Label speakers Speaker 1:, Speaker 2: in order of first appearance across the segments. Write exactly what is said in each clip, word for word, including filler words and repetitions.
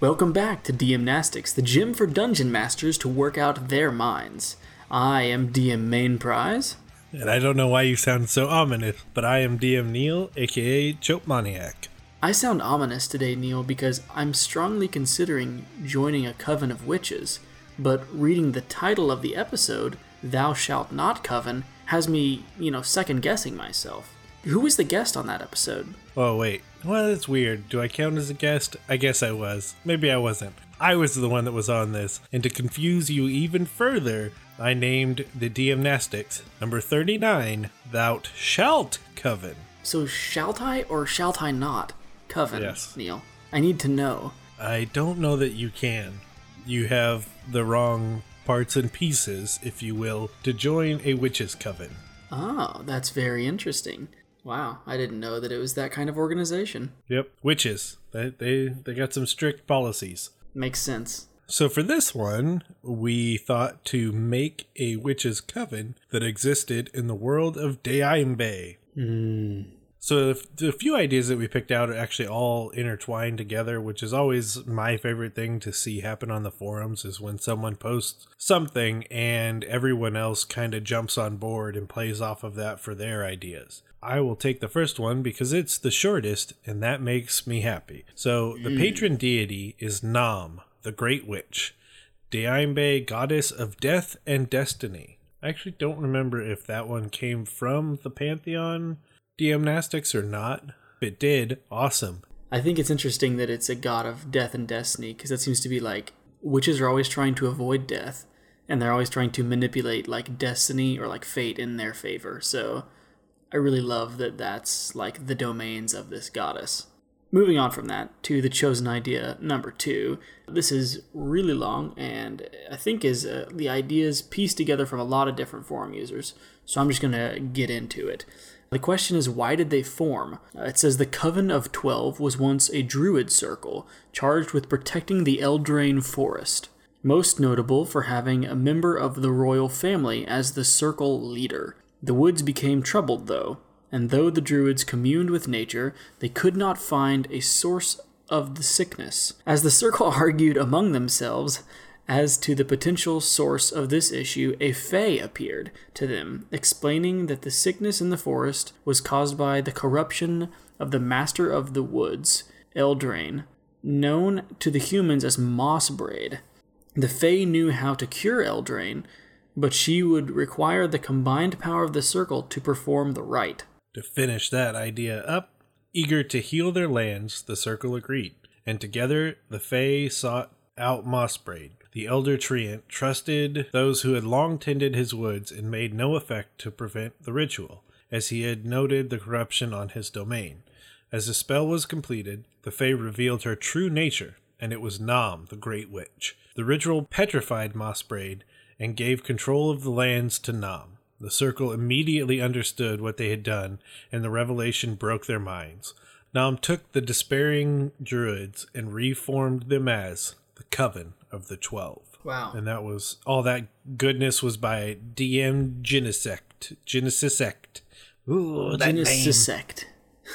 Speaker 1: Welcome back to DMnastics, the gym for dungeon masters to work out their minds. I am D M Main Prize.
Speaker 2: And I don't know why you sound so ominous, but I am D M Neil, aka Chope Maniac.
Speaker 1: I sound ominous today, Neil, because I'm strongly considering joining a coven of witches, but reading the title of the episode, Thou Shalt Not Coven, has me, you know, second-guessing myself. Who was the guest on that episode?
Speaker 2: Oh, wait. Well, that's weird. Do I count as a guest? I guess I was. Maybe I wasn't. I was the one that was on this. And to confuse you even further, I named the DMnastics number thirty-nine, Thou Shalt Coven.
Speaker 1: So shalt I or shalt I not coven,
Speaker 2: yes.
Speaker 1: Neil? I need to know.
Speaker 2: I don't know that you can. You have the wrong parts and pieces, if you will, to join a witch's coven.
Speaker 1: Oh, that's very interesting. Wow, I didn't know that it was that kind of organization.
Speaker 2: Yep, witches. They, they, they got some strict policies.
Speaker 1: Makes sense.
Speaker 2: So for this one, we thought to make a witch's coven that existed in the world of Deimbe.
Speaker 1: Hmm.
Speaker 2: So the, the few ideas that we picked out are actually all intertwined together, which is always my favorite thing to see happen on the forums, is when someone posts something and everyone else kind of jumps on board and plays off of that for their ideas. I will take the first one because it's the shortest, and that makes me happy. So the patron deity is Nam, the Great Witch, Deimbe, goddess of death and destiny. I actually don't remember if that one came from the Pantheon DMnastics or not. If it did, awesome.
Speaker 1: I think it's interesting that it's a god of death and destiny, because that seems to be like, witches are always trying to avoid death, and they're always trying to manipulate like destiny or like fate in their favor. So I really love that that's like the domains of this goddess. Moving on from that to the chosen idea number two. This is really long and I think is uh, the ideas pieced together from a lot of different forum users. So I'm just going to get into it. The question is, why did they form? Uh, it says the Coven of Twelve was once a druid circle charged with protecting the Eldraine forest. Most notable for having a member of the royal family as the circle leader. The woods became troubled, though, and though the druids communed with nature, they could not find a source of the sickness. As the circle argued among themselves as to the potential source of this issue, a fae appeared to them, explaining that the sickness in the forest was caused by the corruption of the master of the woods, Eldraine, known to the humans as Mossbraid. The fae knew how to cure Eldraine, but she would require the combined power of the circle to perform the rite.
Speaker 2: To finish that idea up, eager to heal their lands, the circle agreed, and together the fae sought out Mossbraid. The elder treant trusted those who had long tended his woods and made no effect to prevent the ritual, as he had noted the corruption on his domain. As the spell was completed, the fae revealed her true nature, and it was Nam, the Great Witch. The ritual petrified Mossbraid and gave control of the lands to Nam. The circle immediately understood what they had done, and the revelation broke their minds. Nam took the despairing druids and reformed them as the Coven of the Twelve.
Speaker 1: Wow.
Speaker 2: And that was, all that goodness was by D M Genesect. Genesect. Ooh, that
Speaker 1: Genesect.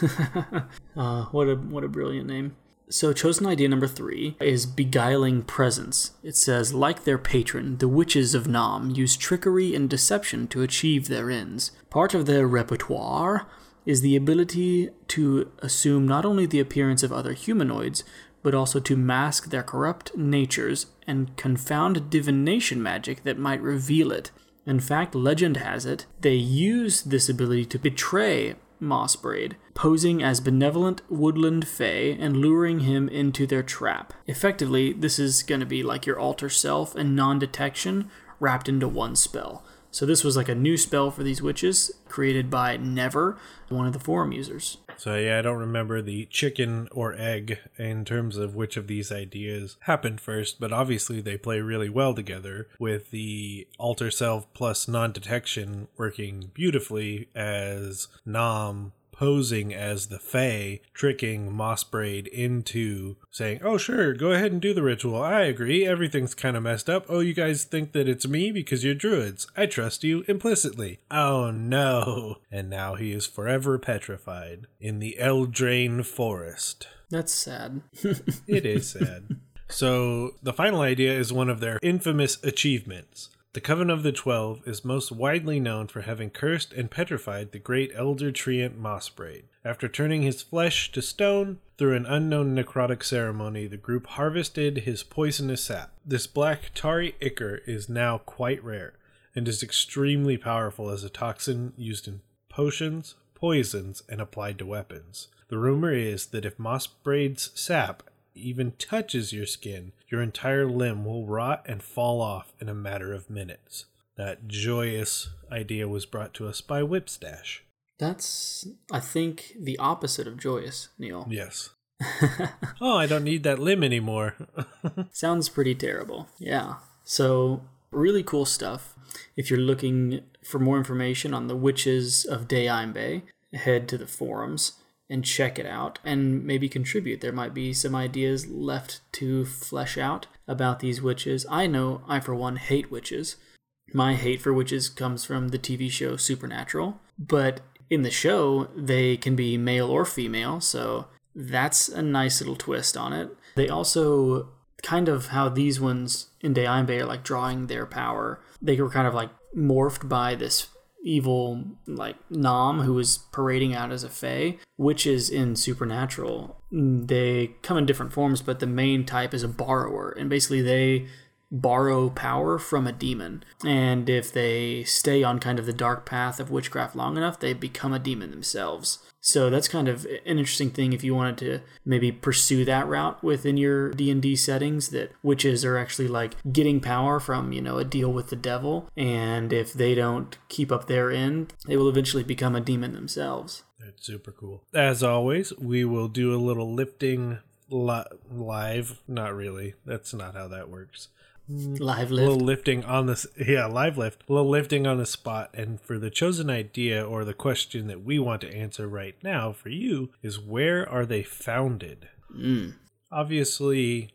Speaker 1: uh, what a what a brilliant name. So chosen idea number three is beguiling presence. It says, like their patron, the witches of Nam use trickery and deception to achieve their ends. Part of their repertoire is the ability to assume not only the appearance of other humanoids, but also to mask their corrupt natures and confound divination magic that might reveal it. In fact, legend has it, they use this ability to betray Mossbraid, posing as benevolent woodland fae and luring him into their trap. Effectively, this is going to be like your alter self and non-detection wrapped into one spell. So this was like a new spell for these witches, created by Never, one of the forum users.
Speaker 2: So yeah, I don't remember the chicken or egg in terms of which of these ideas happened first, but obviously they play really well together, with the alter self plus non-detection working beautifully as Nam posing as the Fae, tricking Mossbraid into saying, oh sure, go ahead and do the ritual. I agree, everything's kind of messed up. Oh, you guys think that it's me because you're druids. I trust you implicitly. Oh no. And now he is forever petrified in the Eldraine forest.
Speaker 1: That's sad.
Speaker 2: It is sad. So the final idea is one of their infamous achievements. The Coven of the Twelve is most widely known for having cursed and petrified the great elder treant Mossbraid. After turning his flesh to stone, through an unknown necrotic ceremony, the group harvested his poisonous sap. This black tarry ichor is now quite rare, and is extremely powerful as a toxin used in potions, poisons, and applied to weapons. The rumor is that if Mossbraid's sap even touches your skin, your entire limb will rot and fall off in a matter of minutes. That joyous idea was brought to us by Whipstash.
Speaker 1: That's, I think, the opposite of joyous, Neil.
Speaker 2: Yes. Oh, I don't need that limb anymore.
Speaker 1: Sounds pretty terrible. Yeah. So, really cool stuff. If you're looking for more information on the Witches of Dayimbe, head to the forums and check it out and maybe contribute. There might be some ideas left to flesh out about these witches. I know I, for one, hate witches. My hate for witches comes from the T V show Supernatural, but in the show, they can be male or female, so that's a nice little twist on it. They also, kind of how these ones in Dayimbe are like drawing their power, they were kind of like morphed by this evil like Nom who was parading out as a fae. Witches in Supernatural, they come in different forms, but the main type is a borrower, and basically they borrow power from a demon, and if they stay on kind of the dark path of witchcraft long enough, they become a demon themselves. So that's kind of an interesting thing if you wanted to maybe pursue that route within your D and D settings, that witches are actually like getting power from, you know, a deal with the devil, and if they don't keep up their end, they will eventually become a demon themselves.
Speaker 2: That's super cool. As always, we will do a little lifting li- live. Not really. That's not how that works.
Speaker 1: Live lift.
Speaker 2: A little lifting on this, yeah, live lift. A little lifting on the spot. And for the chosen idea, or the question that we want to answer right now for you, is where are they founded?
Speaker 1: Mm.
Speaker 2: Obviously,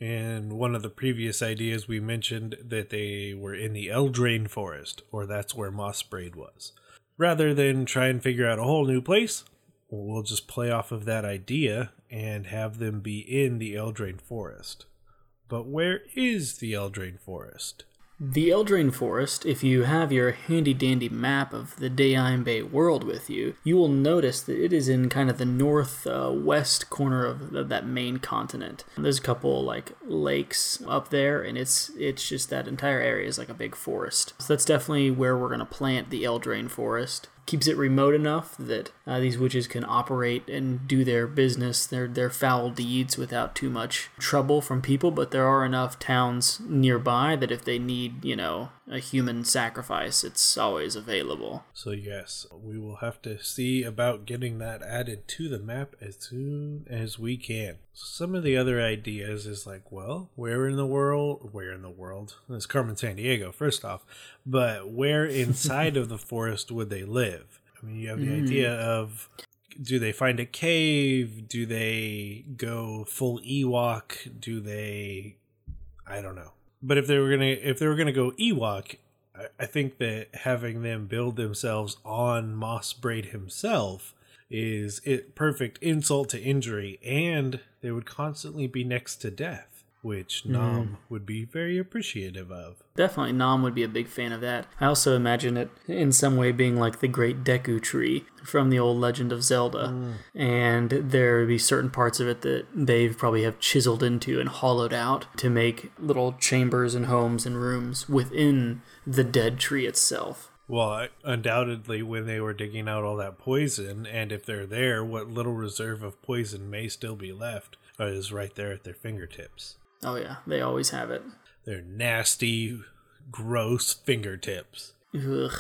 Speaker 2: in one of the previous ideas, we mentioned that they were in the Eldraine Forest, or that's where Mossbraid was. Rather than try and figure out a whole new place, we'll just play off of that idea and have them be in the Eldraine Forest. But where is the Eldraine Forest?
Speaker 1: The Eldraine Forest, if you have your handy-dandy map of the Dayimbe world with you, you will notice that it is in kind of the northwest uh, corner of the, that main continent. There's a couple like lakes up there, and it's it's just that entire area is like a big forest. So that's definitely where we're going to plant the Eldraine Forest. Keeps it remote enough that uh, these witches can operate and do their business, their their foul deeds without too much trouble from people, but there are enough towns nearby that if they need, you know, a human sacrifice, it's always available.
Speaker 2: So yes, we will have to see about getting that added to the map as soon as we can. Some of the other ideas is like, well, where in the world, where in the world? It's Carmen Sandiego, first off, but where inside of the forest would they live? I mean, you have the mm. idea of, do they find a cave? Do they go full Ewok? Do they, I don't know. But if they were gonna, if they were gonna go Ewok, I, I think that having them build themselves on Mossbraid himself is it perfect insult to injury, and they would constantly be next to death, which Nom mm. would be very appreciative of.
Speaker 1: Definitely, Nom would be a big fan of that. I also imagine it in some way being like the Great Deku Tree from the old Legend of Zelda, mm. and there would be certain parts of it that they probably have chiseled into and hollowed out to make little chambers and homes and rooms within the dead tree itself.
Speaker 2: Well, undoubtedly, when they were digging out all that poison, and if they're there, what little reserve of poison may still be left is right there at their fingertips.
Speaker 1: Oh yeah, they always have it.
Speaker 2: Their nasty, gross fingertips.
Speaker 1: Ugh,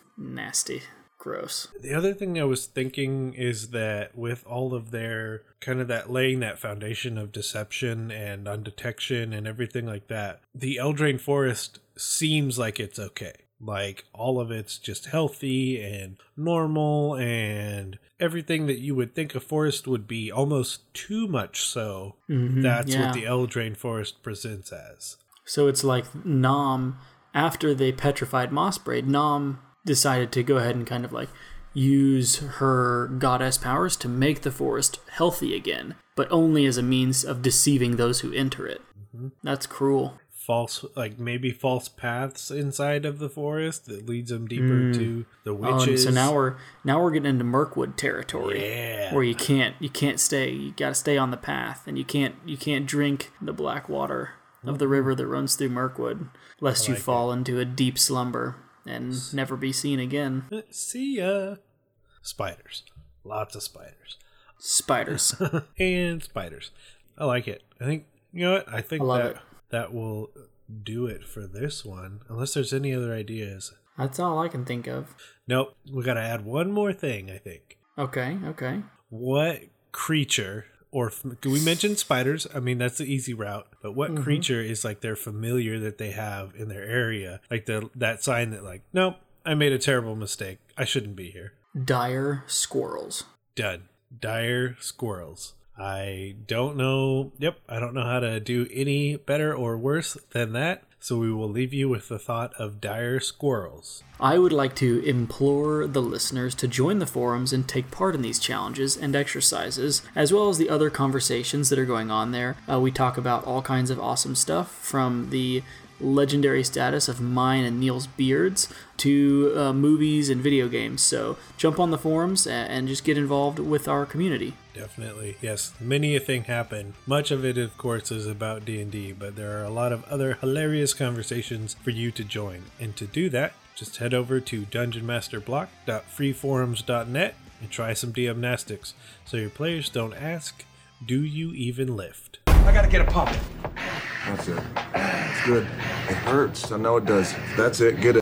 Speaker 1: nasty, gross.
Speaker 2: The other thing I was thinking is that with all of their kind of that laying that foundation of deception and undetection and everything like that, the Eldraine Forest seems like it's okay. Like, all of it's just healthy and normal and everything that you would think a forest would be, almost too much so. Mm-hmm, That's yeah. what the Eldraine Forest presents as.
Speaker 1: So it's like Nom, after they petrified Mossbraid, Nom decided to go ahead and kind of like use her goddess powers to make the forest healthy again, but only as a means of deceiving those who enter it.
Speaker 2: Mm-hmm.
Speaker 1: That's cruel.
Speaker 2: False, like maybe false paths inside of the forest that leads them deeper
Speaker 1: Mm.
Speaker 2: to the
Speaker 1: Oh,
Speaker 2: witches.
Speaker 1: so now we're now we're getting into Mirkwood territory,
Speaker 2: Yeah.
Speaker 1: where you can't you can't stay. You got to stay on the path, and you can't you can't drink the black water of the river that runs through Mirkwood, lest you
Speaker 2: like
Speaker 1: fall into a deep slumber and never be seen again.
Speaker 2: See ya. Spiders. Lots of spiders.
Speaker 1: Spiders.
Speaker 2: And spiders. I like it. I think, you know what? I think
Speaker 1: I love
Speaker 2: that
Speaker 1: it.
Speaker 2: that will do it for this one. Unless there's any other ideas.
Speaker 1: That's all I can think of.
Speaker 2: Nope. We got to add one more thing, I think.
Speaker 1: Okay, okay.
Speaker 2: What creature, or f- we mentioned spiders. I mean, that's the easy route. But what
Speaker 1: Mm-hmm.
Speaker 2: creature is like their familiar that they have in their area? Like the that sign that like, nope, I made a terrible mistake. I shouldn't be here.
Speaker 1: Dire squirrels.
Speaker 2: Done. Dire squirrels. I don't know. Yep, I don't know how to do any better or worse than that. So we will leave you with the thought of dire squirrels.
Speaker 1: I would like to implore the listeners to join the forums and take part in these challenges and exercises, as well as the other conversations that are going on there. Uh, we talk about all kinds of awesome stuff, from the legendary status of mine and Neil's beards to uh, movies and video games. So jump on the forums and, and just get involved with our community.
Speaker 2: Definitely, yes. Many a thing happened. Much of it, of course, is about D and D, but there are a lot of other hilarious conversations for you to join. And to do that, just head over to dungeon master block dot free forums dot net and try some D M nastics, so your players don't ask, do you even lift?
Speaker 3: I gotta get a pump.
Speaker 4: That's it. It's good. It hurts. I know it does. That's it. Get it.